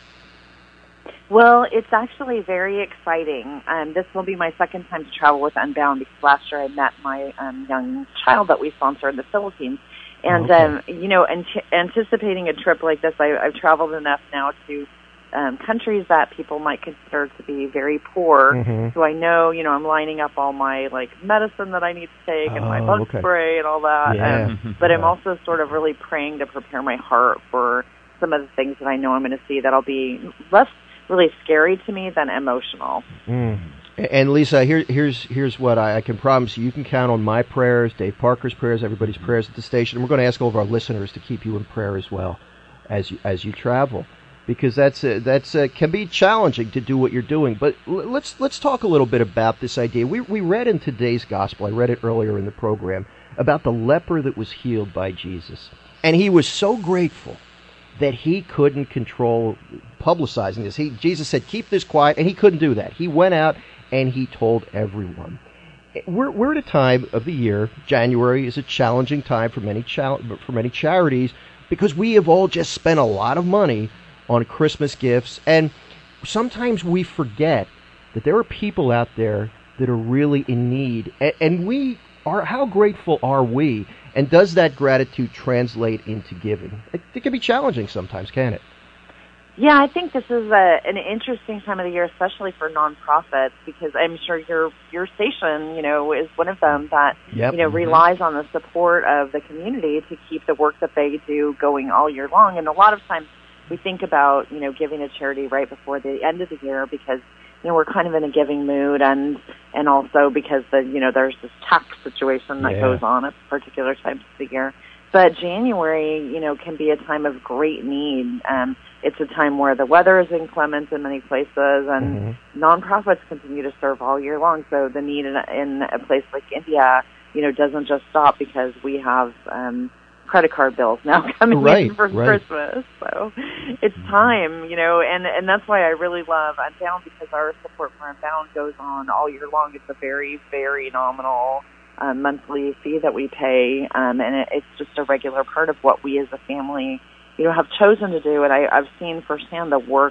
Well, it's actually very exciting. Um, this will be my second time to travel with Unbound because last year I met my um, young child that we sponsor in the Philippines. And, Okay. um, you know, ant- anticipating a trip like this, I, I've traveled enough now to um, countries that people might consider to be very poor. Mhm. So I know, you know, I'm lining up all my, like, medicine that I need to take and my Oh, bug okay. spray and all that. Yeah. Um, but I'm also sort of really praying to prepare my heart for some of the things that I know I'm going to see that'll be less really scary to me than emotional. Mm. And Lisa, here, here's here's what I, I can promise you. You can count on my prayers, Dave Parker's prayers, everybody's prayers at the station. And we're going to ask all of our listeners to keep you in prayer as well as you, as you travel, because that's uh, that's uh, can be challenging to do what you're doing. But l- let's let's talk a little bit about this idea. We we read in today's gospel. I read it earlier in the program about the leper that was healed by Jesus, and he was so grateful that he couldn't control publicizing this. He, Jesus said, keep this quiet, and he couldn't do that. He went out and he told everyone. We're, we're at a time of the year, January is a challenging time for many chal- for many charities, because we have all just spent a lot of money on Christmas gifts, and sometimes we forget that there are people out there that are really in need, and, and we are, how grateful are we? And does that gratitude translate into giving? It, it can be challenging sometimes, can it? Yeah, I think this is a, an interesting time of the year, especially for nonprofits, because I'm sure your your station, you know, is one of them that Yep. you know Mhm. relies on the support of the community to keep the work that they do going all year long. And a lot of times we think about you know giving to charity right before the end of the year because you know we're kind of in a giving mood, and and also because the you know there's this tax situation that Yeah. goes on at particular times of the year. But January, you know, can be a time of great need. Um, it's a time where the weather is inclement in many places, and Mm-hmm. nonprofits continue to serve all year long. So the need in a, in a place like India, you know, doesn't just stop because we have um, credit card bills now coming Right, in for right. Christmas. So it's time, you know, and and that's why I really love Unbound, because our support for Unbound goes on all year long. It's a very, very nominal Uh, monthly fee that we pay, um, and it, it's just a regular part of what we as a family, you know, have chosen to do. And I, I've seen firsthand the work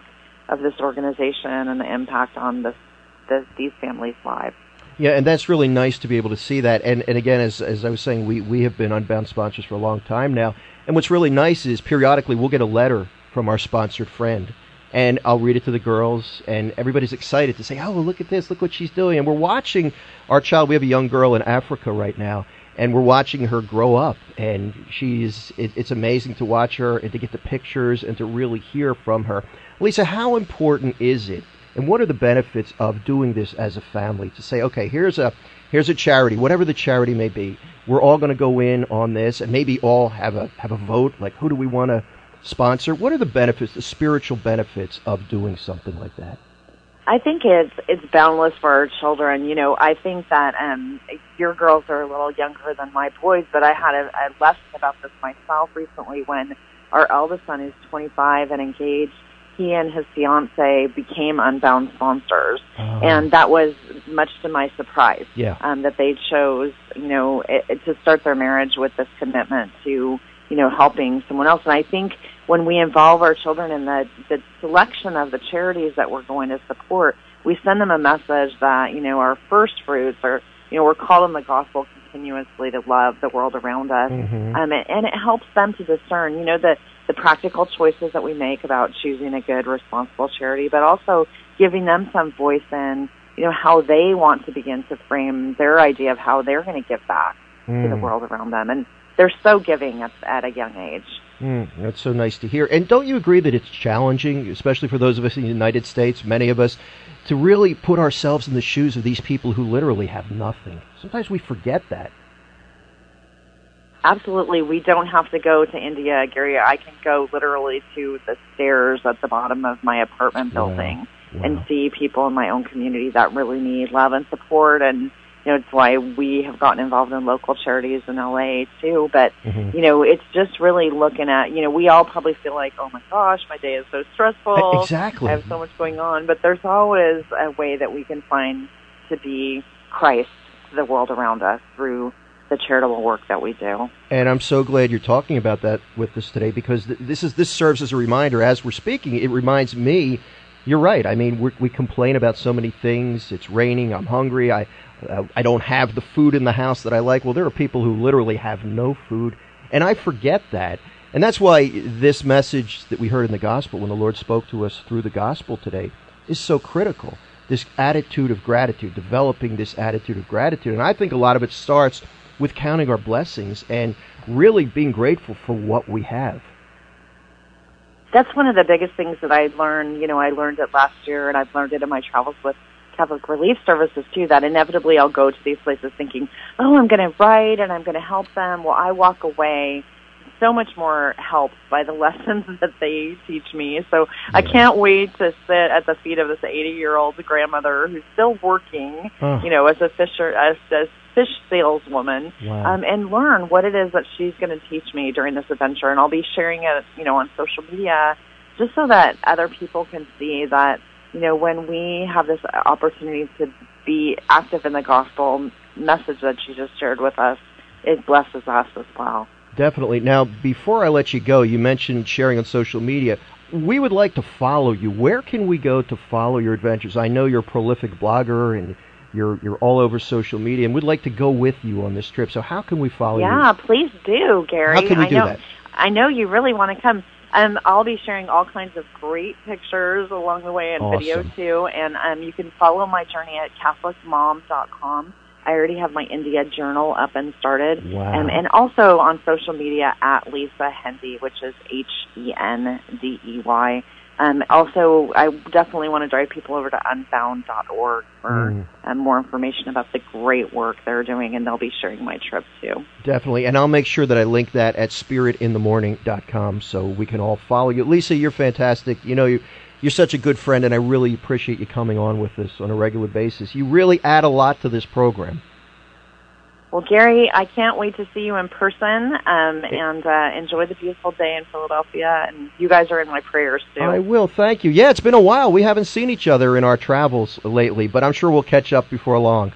of this organization and the impact on this, this these families' lives. Yeah, and that's really nice to be able to see that. And and again, as as I was saying, we, we have been Unbound sponsors for a long time now. And what's really nice is periodically we'll get a letter from our sponsored friend, and I'll read it to the girls, and everybody's excited to say, oh, well, look at this, look what she's doing. And we're watching our child. We have a young girl in Africa right now, and we're watching her grow up. And she's it, it's amazing to watch her and to get the pictures and to really hear from her. Lisa, how important is it? And what are the benefits of doing this as a family? To say, okay, here's a here's a charity, whatever the charity may be. We're all going to go in on this, and maybe all have a have a vote. Like, who do we want to sponsor? What are the benefits, the spiritual benefits of doing something like that? I think it's it's boundless for our children. You know, I think that um, your girls are a little younger than my boys, but I had a, a lesson about this myself recently when our eldest son is twenty-five and engaged. He and his fiance became Unbound sponsors, uh, and that was much to my surprise. Yeah. Um, that they chose, you know, it, it, to start their marriage with this commitment to, you know, helping someone else. And I think when we involve our children in the the selection of the charities that we're going to support, we send them a message that, you know, our first fruits are, you know, we're called in the gospel continuously to love the world around us, mm-hmm. um, and, and it helps them to discern, you know, the the practical choices that we make about choosing a good, responsible charity, but also giving them some voice in, you know, how they want to begin to frame their idea of how they're going to give back mm. to the world around them. And they're so giving at, at a young age. Mm, that's so nice to hear. And don't you agree that it's challenging, especially for those of us in the United States, many of us, to really put ourselves in the shoes of these people who literally have nothing? Sometimes we forget that. Absolutely. We don't have to go to India, Gary. I can go literally to the stairs at the bottom of my apartment building wow. Wow. and see people in my own community that really need love and support. And, you know, it's why we have gotten involved in local charities in L A too. But, mm-hmm. you know, it's just really looking at, you know, we all probably feel like, oh my gosh, my day is so stressful. Exactly. I have so much going on. But there's always a way that we can find to be Christ to the world around us through the charitable work that we do. And I'm so glad you're talking about that with us today, because th- this is this serves as a reminder. As we're speaking, it reminds me, you're right. I mean, we're, we complain about so many things. It's raining. I'm hungry. I uh, I don't have the food in the house that I like. Well, there are people who literally have no food, and I forget that. And that's why this message that we heard in the gospel, when the Lord spoke to us through the gospel today, is so critical. This attitude of gratitude, developing this attitude of gratitude. And I think a lot of it starts with counting our blessings and really being grateful for what we have. That's one of the biggest things that I learned. You know, I learned it last year, and I've learned it in my travels with Catholic Relief Services too, that inevitably I'll go to these places thinking, oh, I'm going to write and I'm going to help them. Well, I walk away so much more helped by the lessons that they teach me. So yeah. I can't wait to sit at the feet of this eighty-year-old grandmother who's still working, oh. you know, as a fisher, as a fish saleswoman, wow. um, and learn what it is that she's going to teach me during this adventure. And I'll be sharing it, you know, on social media, just so that other people can see that, you know, when we have this opportunity to be active in the gospel message that she just shared with us, it blesses us as well. Definitely. Now, before I let you go, you mentioned sharing on social media. We would like to follow you. Where can we go to follow your adventures? I know you're a prolific blogger and you're you're all over social media, and we'd like to go with you on this trip. So how can we follow yeah, you? Yeah, please do, Gary. How can we I do know, that? I know you really want to come. Um, I'll be sharing all kinds of great pictures along the way and awesome. video too. And um, you can follow my journey at Catholic Mom dot com. I already have my India journal up and started. Wow. Um, and also on social media at Lisa Hendey, which is H E N D E Y. Um, also, I definitely want to drive people over to unbound dot org for mm. um, more information about the great work they're doing, and they'll be sharing my trip too. Definitely, and I'll make sure that I link that at spirit in the morning dot com so we can all follow you. Lisa, you're fantastic. You know, you, you're such a good friend, and I really appreciate you coming on with us on a regular basis. You really add a lot to this program. Well, Gary, I can't wait to see you in person, um, and uh, enjoy the beautiful day in Philadelphia. And you guys are in my prayers, too. I will, thank you. Yeah, it's been a while. We haven't seen each other in our travels lately, but I'm sure we'll catch up before long.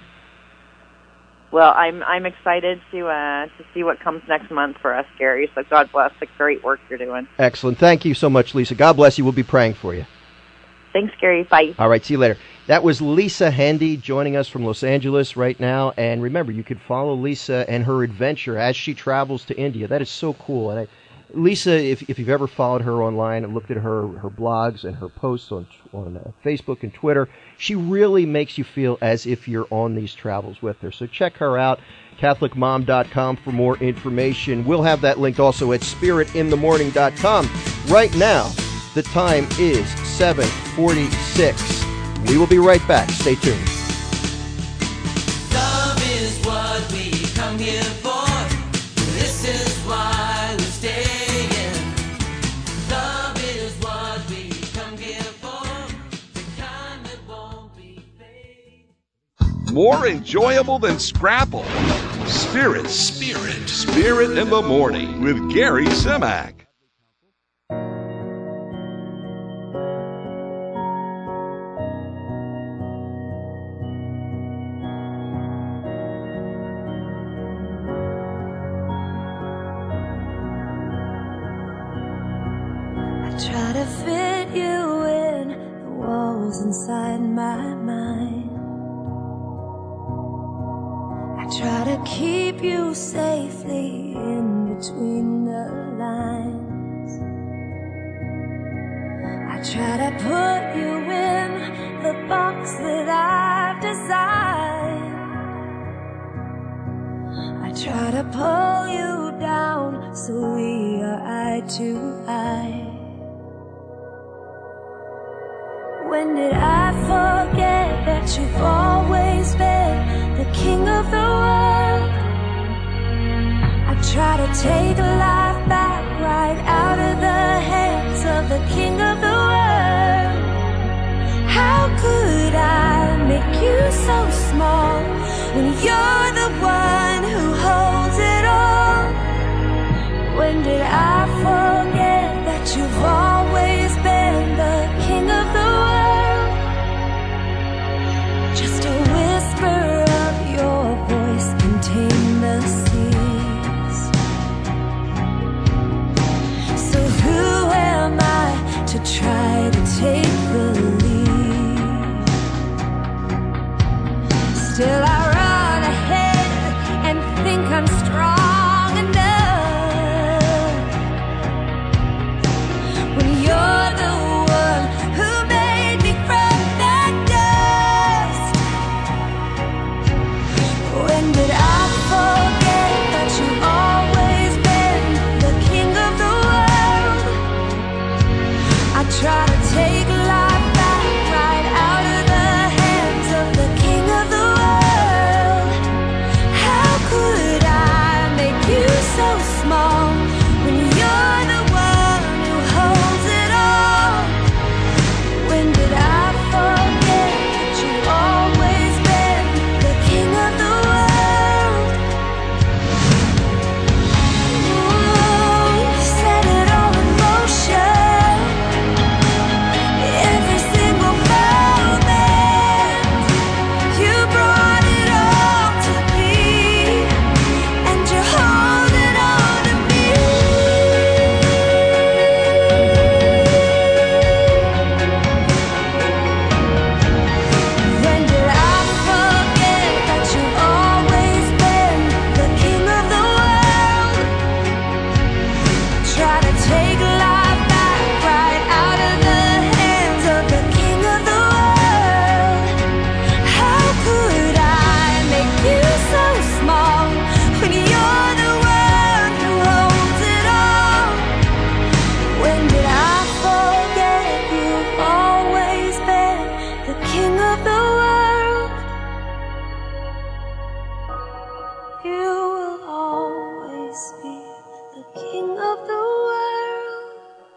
Well, I'm I'm excited to uh, to see what comes next month for us, Gary. So God bless the great work you're doing. Excellent. Thank you so much, Lisa. God bless you. We'll be praying for you. Thanks, Gary. Bye. All right, see you later. That was Lisa Handy joining us from Los Angeles right now. And remember, you can follow Lisa and her adventure as she travels to India. That is so cool. And I, Lisa, if if you've ever followed her online and looked at her her blogs and her posts on on uh, Facebook and Twitter, she really makes you feel as if you're on these travels with her. So check her out, Catholic Mom dot com, for more information. We'll have that linked also at Spirit in the Morning dot com. Right now, the time is seven forty-six. We will be right back. Stay tuned. Love is what we come here for. This is why we stay in. Love is what we come here for. The kind that won't be fake. More enjoyable than Scrapple. Spirit, Spirit, Spirit in the Morning with Gary Zimak. Try to fit you in the walls inside my mind. I try to keep you safely in between the lines. I try to put you in the box that I've designed. I try to pull you down so we are eye to eye. When did I forget that you've always been the king of the world? I try to take life back right out of the hands of the king of the world. How could I make you so small when you're the one who holds it all? When did I forget that you've always been the king of the world? Just a whisper of your voice contain the seas. So who am I to try to take the lead? Still I run ahead and think I'm strong enough when you're the one who made me from that dust. When did I forget that you've always been the king of the world? I try to take life back right out of the hands of the king of the world. How could I make you so small when you're the one who holds it all? When did I forget that you've always been the king of the world? Ooh, you set it all in motion. Every single moment, you brought it all to me, and you're holding on to me. When did I forget that you've always been the king of the world? Try to take life back right out of the hands of the king of the world. How could I make you so small when you're the one who holds it all? When did I forget you've always been the king of the world? You will always be the king of the world.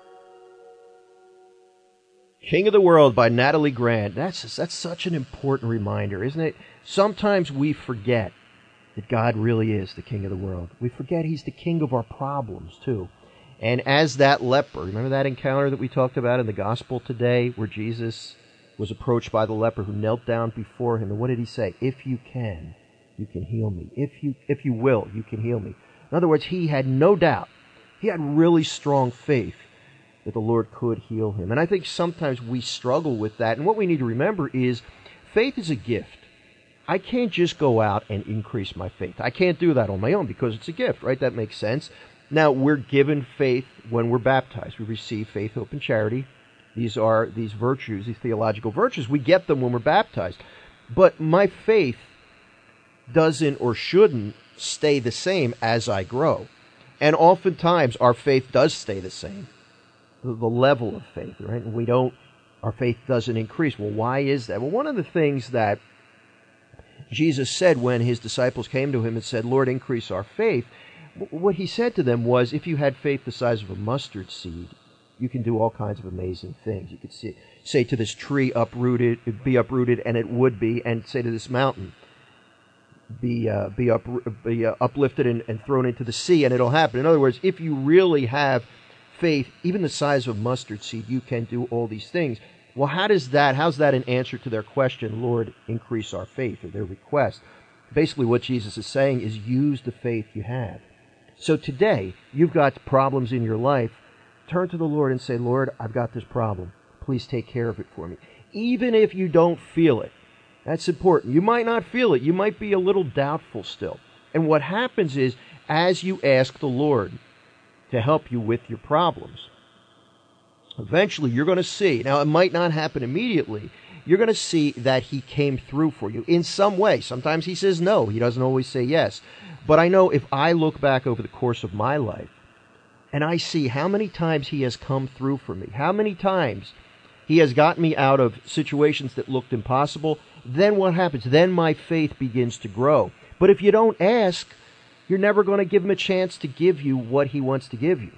King of the World by Natalie Grant. That's that's such an important reminder, isn't it? Sometimes we forget that God really is the king of the world. We forget he's the king of our problems, too. And as that leper, remember that encounter that we talked about in the gospel today where Jesus was approached by the leper who knelt down before him. And what did he say? If you can, you can heal me. If you, if you will, you can heal me. In other words, he had no doubt. He had really strong faith that the Lord could heal him. And I think sometimes we struggle with that. And what we need to remember is faith is a gift. I can't just go out and increase my faith. I can't do that on my own because it's a gift, right? That makes sense. Now, we're given faith when we're baptized. We receive faith, hope, and charity. These are these virtues, these theological virtues. We get them when we're baptized. But my faith doesn't or shouldn't stay the same as I grow. And oftentimes our faith does stay the same, the, the level of faith, right? And we don't, our faith doesn't increase. Well, why is that? Well, one of the things that Jesus said when his disciples came to him and said, Lord, increase our faith, what he said to them was, if you had faith the size of a mustard seed, you can do all kinds of amazing things. You could see, say to this tree, uprooted, it'd be uprooted, and it would be, and say to this mountain, be uh, be, up, be uh, uplifted and, and thrown into the sea, and it'll happen. In other words, if you really have faith, even the size of a mustard seed, you can do all these things. Well, how does that, how's that an answer to their question, Lord, increase our faith, or their request? Basically what Jesus is saying is use the faith you have. So today, you've got problems in your life, turn to the Lord and say, Lord, I've got this problem. Please take care of it for me. Even if you don't feel it. That's important. You might not feel it. You might be a little doubtful still. And what happens is, as you ask the Lord to help you with your problems, eventually you're going to see, now it might not happen immediately, you're going to see that he came through for you in some way. Sometimes he says no. He doesn't always say yes. But I know if I look back over the course of my life, and I see how many times he has come through for me, how many times he has gotten me out of situations that looked impossible, then what happens? Then my faith begins to grow. But if you don't ask, you're never going to give him a chance to give you what he wants to give you.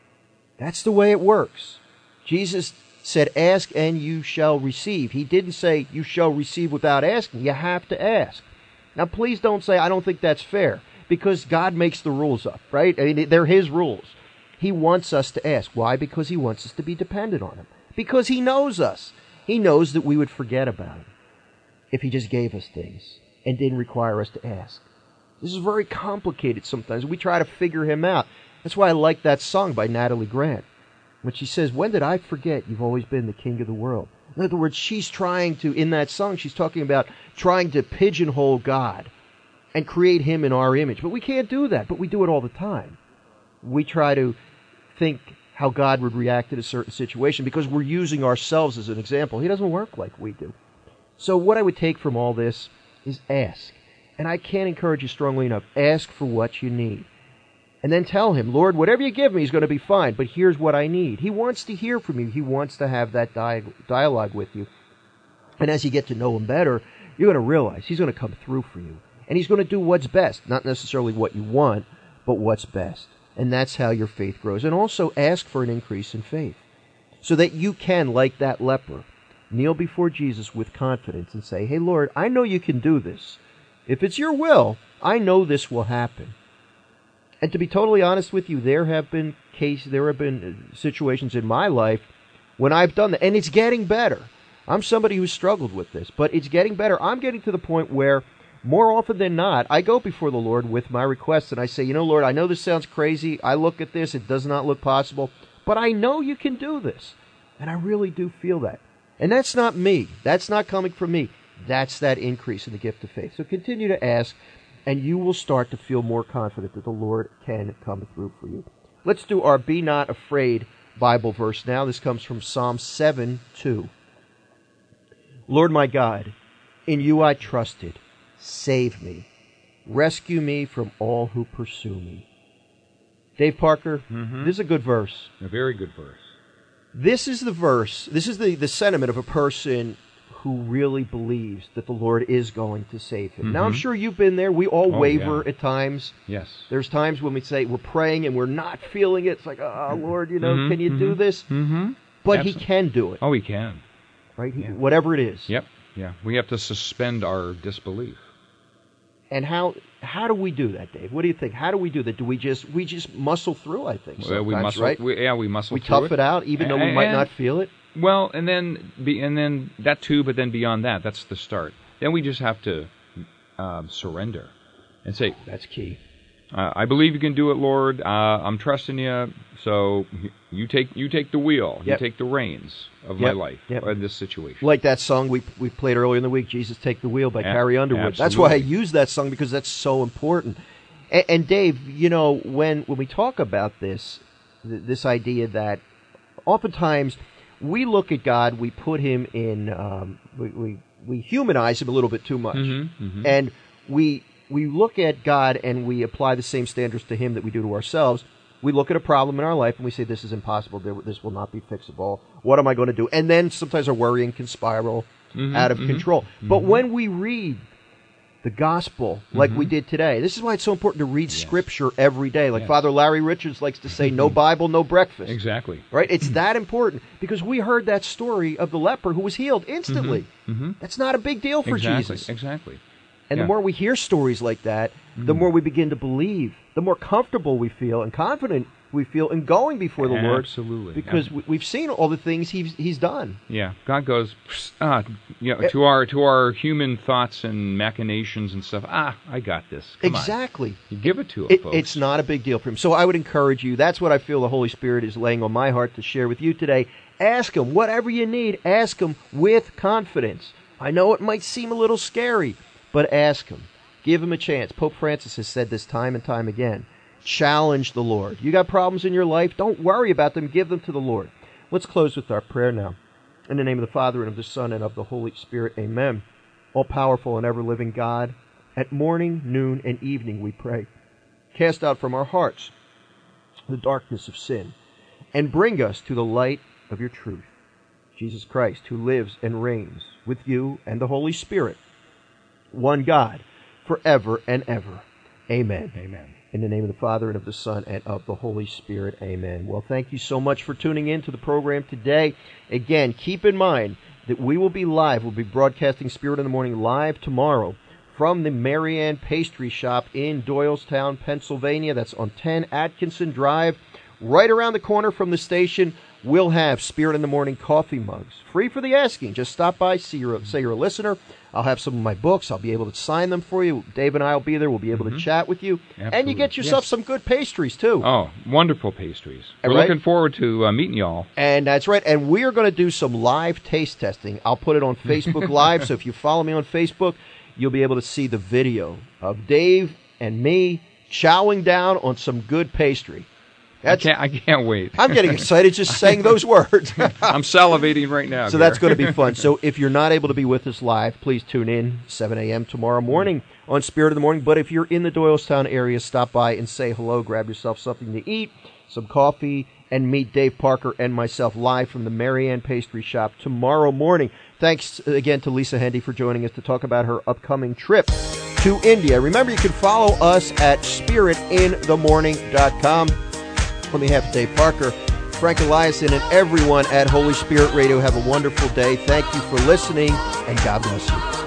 That's the way it works. Jesus said, ask and you shall receive. He didn't say you shall receive without asking. You have to ask. Now, please don't say, I don't think that's fair, because God makes the rules up, right? I mean, they're his rules. He wants us to ask. Why? Because he wants us to be dependent on him. Because he knows us. He knows that we would forget about him if he just gave us things and didn't require us to ask. This is very complicated sometimes. We try to figure him out. That's why I like that song by Natalie Grant, when she says, when did I forget you've always been the king of the world? In other words, she's trying to, in that song, she's talking about trying to pigeonhole God and create him in our image. But we can't do that, but we do it all the time. We try to think how God would react in a certain situation because we're using ourselves as an example. He doesn't work like we do. So what I would take from all this is ask. And I can't encourage you strongly enough. Ask for what you need. And then tell him, Lord, whatever you give me is going to be fine, but here's what I need. He wants to hear from you. He wants to have that dialogue with you. And as you get to know him better, you're going to realize he's going to come through for you. And he's going to do what's best. Not necessarily what you want, but what's best. And that's how your faith grows. And also ask for an increase in faith, so that you can, like that leper, kneel before Jesus with confidence and say, hey, Lord, I know you can do this. If it's your will, I know this will happen. And to be totally honest with you, there have been cases, there have been situations in my life when I've done that, and it's getting better. I'm somebody who's struggled with this, but it's getting better. I'm getting to the point where, more often than not, I go before the Lord with my requests, and I say, you know, Lord, I know this sounds crazy. I look at this, it does not look possible, but I know you can do this. And I really do feel that. And that's not me. That's not coming from me. That's that increase in the gift of faith. So continue to ask, and you will start to feel more confident that the Lord can come through for you. Let's do our Be Not Afraid Bible verse now. This comes from Psalm seven two. Lord my God, in you I trusted. Save me. Rescue me from all who pursue me. Dave Parker, mm-hmm. This is a good verse. A very good verse. This is the verse, this is the, the sentiment of a person who really believes that the Lord is going to save him. Mm-hmm. Now, I'm sure you've been there. We all oh, waver yeah. at times. Yes. There's times when we say we're praying and we're not feeling it. It's like, oh, Lord, you know, mm-hmm, can you mm-hmm, do this? Mm-hmm. But Absolutely. he can do it. Oh, he can. Right? He, yeah. Whatever it is. Yep. Yeah. We have to suspend our disbelief. And how how do we do that, Dave? What do you think? How do we do that? Do we just we just muscle through? I think well, we muscle, right? We, yeah, we muscle. We through tough it. it out, even though we and, might not feel it. Well, and then be, and then that too, but then beyond that, that's the start. Then we just have to um, surrender and say, that's key. Uh, I believe you can do it, Lord. Uh, I'm trusting you. So you take you take the wheel. Yep. You take the reins of Yep. my life Yep. in this situation. Like that song we we played earlier in the week, Jesus Take the Wheel by A- Carrie Underwood. That's why I absolutely. use that song, because that's so important. And, and Dave, you know, when, when we talk about this, th- this idea that oftentimes we look at God, we put him in, um, we, we, we humanize him a little bit too much. Mhm, mhm. And we, we look at God and we apply the same standards to him that we do to ourselves. We look at a problem in our life and we say, this is impossible, this will not be fixable. What am I going to do? And then sometimes our worrying can spiral Mhm, out of mhm, control. But mhm. when we read the gospel like we did today, this is why it's so important to read scripture every day. Like Yes. Father Larry Richards likes to say, no Bible, no breakfast. Exactly. Right? It's that important, because we heard that story of the leper who was healed instantly. Mhm. That's not a big deal for Exactly. Jesus. Exactly. And Yeah. the more we hear stories like that, the Mm. more we begin to believe, the more comfortable we feel and confident we feel in going before the Lord. Absolutely. Because we, we've seen all the things he's, he's done. Yeah, God goes, ah, you know, to our to our human thoughts and machinations and stuff. Ah, I got this. Come on. Exactly. You give it to him, It, folks. it's not a big deal for him. So I would encourage you. That's what I feel the Holy Spirit is laying on my heart to share with you today. Ask him. Whatever you need, ask him with confidence. I know it might seem a little scary, but ask him. Give him a chance. Pope Francis has said this time and time again. Challenge the Lord. You got problems in your life? Don't worry about them. Give them to the Lord. Let's close with our prayer now. In the name of the Father, and of the Son, and of the Holy Spirit, amen. All-powerful and ever-living God, at morning, noon, and evening we pray. Cast out from our hearts the darkness of sin, and bring us to the light of your truth. Jesus Christ, who lives and reigns with you and the Holy Spirit, one God, forever and ever. Amen. Amen. In the name of the Father, and of the Son, and of the Holy Spirit. Amen. Well, thank you so much for tuning in to the program today. Again, keep in mind that we will be live. We'll be broadcasting Spirit in the Morning live tomorrow from the Marianne Pastry Shop in Doylestown, Pennsylvania. That's on ten Atkinson Drive. Right around the corner from the station, we'll have Spirit in the Morning coffee mugs. Free for the asking. Just stop by, see you're, say you're a listener. I'll have some of my books. I'll be able to sign them for you. Dave and I will be there. We'll be able Mm-hmm. to chat with you. And you Absolutely. get yourself Yes. some good pastries, too. Oh, wonderful pastries. We're Right? looking forward to uh, meeting y'all. And that's right. And we are going to do some live taste testing. I'll put it on Facebook Live. So if you follow me on Facebook, you'll be able to see the video of Dave and me chowing down on some good pastry. That's, I can't, I can't wait. I'm getting excited just saying those words. I'm salivating right now. So Gary. that's going to be fun. So if you're not able to be with us live, please tune in seven a.m. tomorrow morning on Spirit of the Morning. But if you're in the Doylestown area, stop by and say hello. Grab yourself something to eat, some coffee, and meet Dave Parker and myself live from the Marianne Pastry Shop tomorrow morning. Thanks again to Lisa Hendy for joining us to talk about her upcoming trip to India. Remember, you can follow us at spirit in the morning dot com. On behalf of Dave Parker, Frank Eliason, and everyone at Holy Spirit Radio, have a wonderful day. Thank you for listening, and God bless you.